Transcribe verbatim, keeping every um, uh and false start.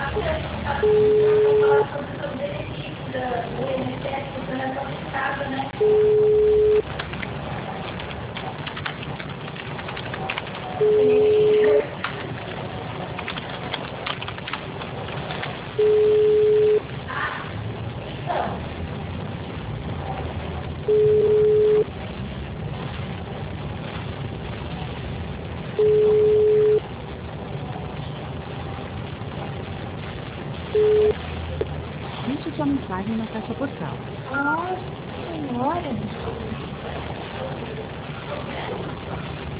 falar sobre os benefícios da- do I N S S, do relação de casa, né? Deixe sua mensagem na caixa postal. Nossa Senhora!